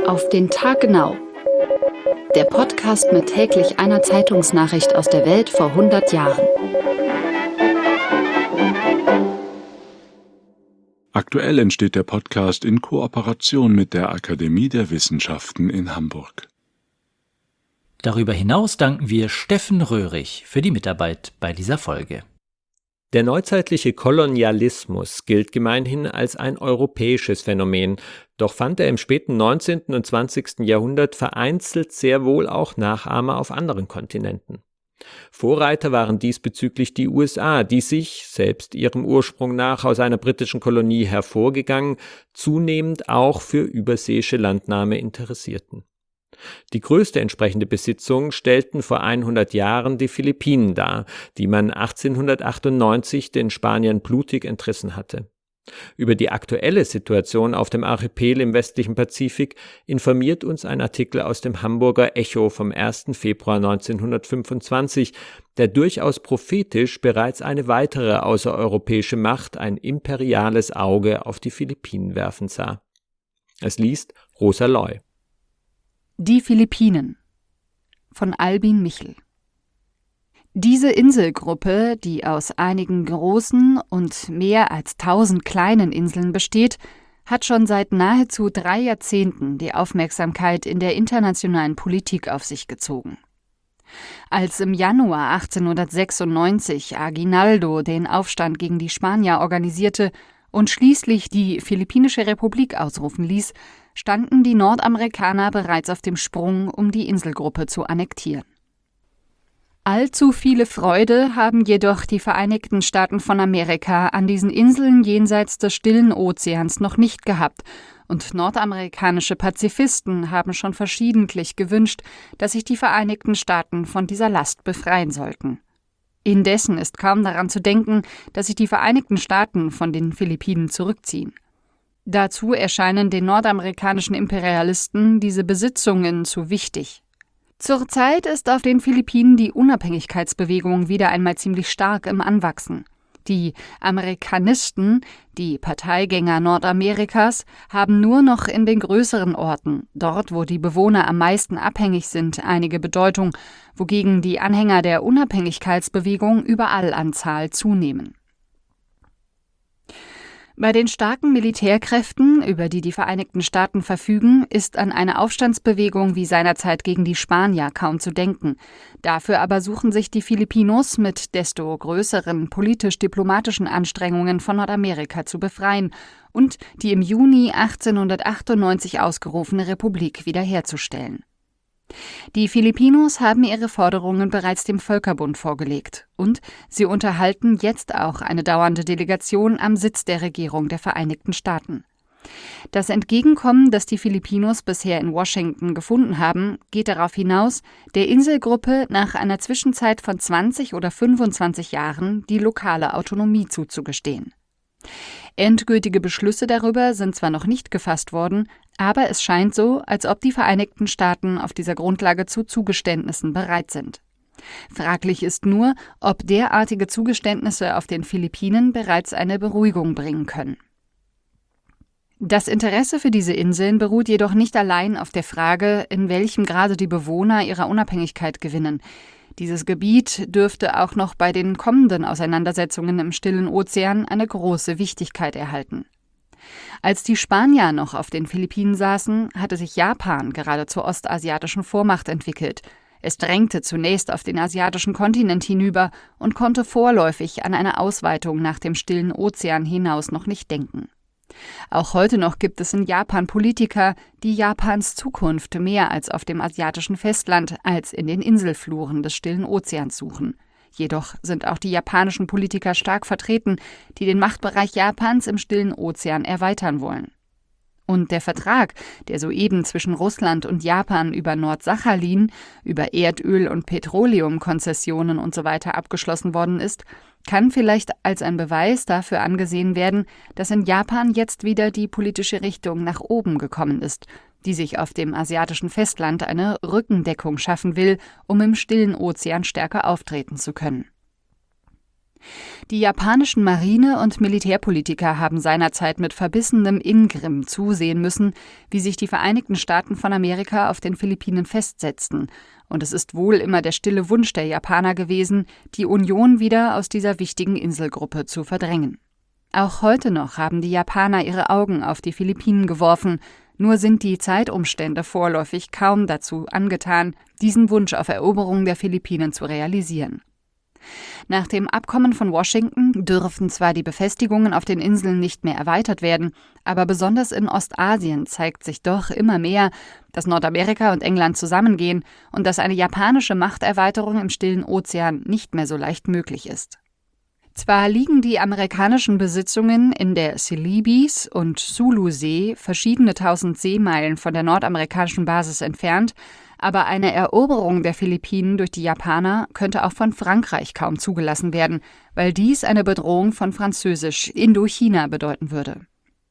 Auf den Tag genau. Der Podcast mit täglich einer Zeitungsnachricht aus der Welt vor 100 Jahren. Aktuell entsteht der Podcast in Kooperation mit der Akademie der Wissenschaften in Hamburg. Darüber hinaus danken wir Steffen Röhrig für die Mitarbeit bei dieser Folge. Der neuzeitliche Kolonialismus gilt gemeinhin als ein europäisches Phänomen, doch fand er im späten 19. und 20. Jahrhundert vereinzelt sehr wohl auch Nachahmer auf anderen Kontinenten. Vorreiter waren diesbezüglich die USA, die sich, selbst ihrem Ursprung nach aus einer britischen Kolonie hervorgegangen, zunehmend auch für überseeische Landnahme interessierten. Die größte entsprechende Besitzung stellten vor 100 Jahren die Philippinen dar, die man 1898 den Spaniern blutig entrissen hatte. Über die aktuelle Situation auf dem Archipel im westlichen Pazifik informiert uns ein Artikel aus dem Hamburger Echo vom 1. Februar 1925, der durchaus prophetisch bereits eine weitere außereuropäische Macht, ein imperiales Auge auf die Philippinen werfen sah. Es liest Rosa Loy. Die Philippinen von Albin Michel. Diese Inselgruppe, die aus einigen großen und mehr als 1000 kleinen Inseln besteht, hat schon seit nahezu 3 Jahrzehnten die Aufmerksamkeit in der internationalen Politik auf sich gezogen. Als im Januar 1896 Aguinaldo den Aufstand gegen die Spanier organisierte und schließlich die Philippinische Republik ausrufen ließ, standen die Nordamerikaner bereits auf dem Sprung, um die Inselgruppe zu annektieren. Allzu viele Freude haben jedoch die Vereinigten Staaten von Amerika an diesen Inseln jenseits des Stillen Ozeans noch nicht gehabt, und nordamerikanische Pazifisten haben schon verschiedentlich gewünscht, dass sich die Vereinigten Staaten von dieser Last befreien sollten. Indessen ist kaum daran zu denken, dass sich die Vereinigten Staaten von den Philippinen zurückziehen. Dazu erscheinen den nordamerikanischen Imperialisten diese Besitzungen zu wichtig. Zurzeit ist auf den Philippinen die Unabhängigkeitsbewegung wieder einmal ziemlich stark im Anwachsen. Die Amerikanisten, die Parteigänger Nordamerikas, haben nur noch in den größeren Orten, dort wo die Bewohner am meisten abhängig sind, einige Bedeutung, wogegen die Anhänger der Unabhängigkeitsbewegung überall an Zahl zunehmen. Bei den starken Militärkräften, über die die Vereinigten Staaten verfügen, ist an eine Aufstandsbewegung wie seinerzeit gegen die Spanier kaum zu denken. Dafür aber suchen sich die Filipinos mit desto größeren politisch-diplomatischen Anstrengungen von Nordamerika zu befreien und die im Juni 1898 ausgerufene Republik wiederherzustellen. Die Filipinos haben ihre Forderungen bereits dem Völkerbund vorgelegt und sie unterhalten jetzt auch eine dauernde Delegation am Sitz der Regierung der Vereinigten Staaten. Das Entgegenkommen, das die Filipinos bisher in Washington gefunden haben, geht darauf hinaus, der Inselgruppe nach einer Zwischenzeit von 20 oder 25 Jahren die lokale Autonomie zuzugestehen. Endgültige Beschlüsse darüber sind zwar noch nicht gefasst worden, aber es scheint so, als ob die Vereinigten Staaten auf dieser Grundlage zu Zugeständnissen bereit sind. Fraglich ist nur, ob derartige Zugeständnisse auf den Philippinen bereits eine Beruhigung bringen können. Das Interesse für diese Inseln beruht jedoch nicht allein auf der Frage, in welchem Grade die Bewohner ihre Unabhängigkeit gewinnen. Dieses Gebiet dürfte auch noch bei den kommenden Auseinandersetzungen im Stillen Ozean eine große Wichtigkeit erhalten. Als die Spanier noch auf den Philippinen saßen, hatte sich Japan gerade zur ostasiatischen Vormacht entwickelt. Es drängte zunächst auf den asiatischen Kontinent hinüber und konnte vorläufig an eine Ausweitung nach dem Stillen Ozean hinaus noch nicht denken. Auch heute noch gibt es in Japan Politiker, die Japans Zukunft mehr als auf dem asiatischen Festland als in den Inselfluren des Stillen Ozeans suchen. Jedoch sind auch die japanischen Politiker stark vertreten, die den Machtbereich Japans im Stillen Ozean erweitern wollen. Und der Vertrag, der soeben zwischen Russland und Japan über Nordsachalin, über Erdöl- und Petroleumkonzessionen usw. abgeschlossen worden ist, kann vielleicht als ein Beweis dafür angesehen werden, dass in Japan jetzt wieder die politische Richtung nach oben gekommen ist, die sich auf dem asiatischen Festland eine Rückendeckung schaffen will, um im Stillen Ozean stärker auftreten zu können. Die japanischen Marine- und Militärpolitiker haben seinerzeit mit verbissenem Ingrimm zusehen müssen, wie sich die Vereinigten Staaten von Amerika auf den Philippinen festsetzten. Und es ist wohl immer der stille Wunsch der Japaner gewesen, die Union wieder aus dieser wichtigen Inselgruppe zu verdrängen. Auch heute noch haben die Japaner ihre Augen auf die Philippinen geworfen, nur sind die Zeitumstände vorläufig kaum dazu angetan, diesen Wunsch auf Eroberung der Philippinen zu realisieren. Nach dem Abkommen von Washington dürfen zwar die Befestigungen auf den Inseln nicht mehr erweitert werden, aber besonders in Ostasien zeigt sich doch immer mehr, dass Nordamerika und England zusammengehen und dass eine japanische Machterweiterung im Stillen Ozean nicht mehr so leicht möglich ist. Zwar liegen die amerikanischen Besitzungen in der Celebes- und Sulusee verschiedene tausend Seemeilen von der nordamerikanischen Basis entfernt, aber eine Eroberung der Philippinen durch die Japaner könnte auch von Frankreich kaum zugelassen werden, weil dies eine Bedrohung von Französisch-Indochina bedeuten würde.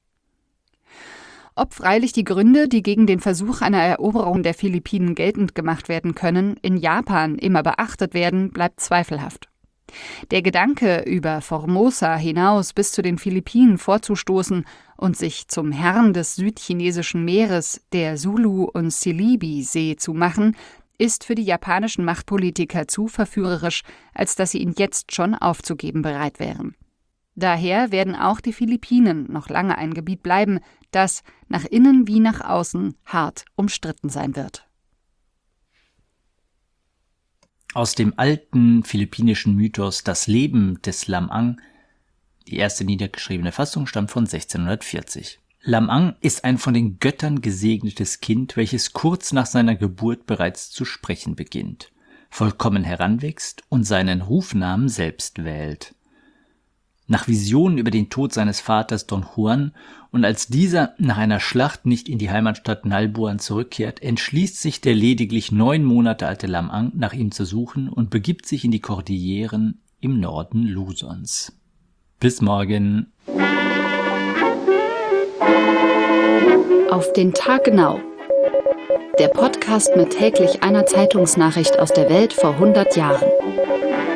Ob freilich die Gründe, die gegen den Versuch einer Eroberung der Philippinen geltend gemacht werden können, in Japan immer beachtet werden, bleibt zweifelhaft. Der Gedanke, über Formosa hinaus bis zu den Philippinen vorzustoßen und sich zum Herrn des südchinesischen Meeres, der Sulu- und Celebi-See zu machen, ist für die japanischen Machtpolitiker zu verführerisch, als dass sie ihn jetzt schon aufzugeben bereit wären. Daher werden auch die Philippinen noch lange ein Gebiet bleiben, das nach innen wie nach außen hart umstritten sein wird. Aus dem alten philippinischen Mythos Das Leben des Lam-ang, die erste niedergeschriebene Fassung stammt von 1640. Lam-ang ist ein von den Göttern gesegnetes Kind, welches kurz nach seiner Geburt bereits zu sprechen beginnt, vollkommen heranwächst und seinen Rufnamen selbst wählt. Nach Visionen über den Tod seines Vaters Don Juan und als dieser nach einer Schlacht nicht in die Heimatstadt Nalbuan zurückkehrt, entschließt sich der lediglich 9 Monate alte Lam-ang nach ihm zu suchen und begibt sich in die Kordilleren im Norden Luzons. Bis morgen. Auf den Tag genau. Der Podcast mit täglich einer Zeitungsnachricht aus der Welt vor 100 Jahren.